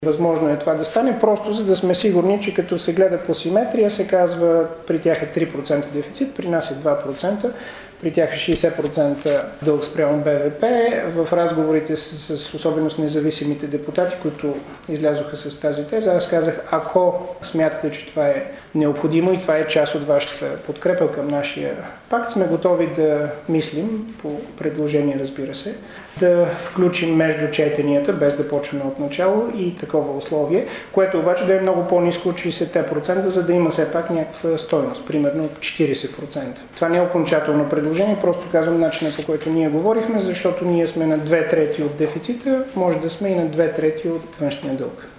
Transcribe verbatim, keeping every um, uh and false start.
Възможно е това да стане, просто за да сме сигурни, че като се гледа по симетрия, се казва, при тях е три процента дефицит, при нас е два процента, при тях е шейсет процента дълг спрямо БВП. В разговорите с, с особено с независимите депутати, които излязоха с тази теза, аз казах, ако смятате, че това е необходимо и това е част от вашата подкрепа към нашия пакт, сме готови да мислим по предложение, разбира се, да включим между четенията, без да почнем от начало и такова условие, което обаче да е много по-ниско от шейсет процента, за да има все пак някаква стойност, примерно четирийсет процента. Това не е окончателно предложение, просто казвам начина, по който ние говорихме, защото ние сме на две трети от дефицита, може да сме и на две трети от външния дълг.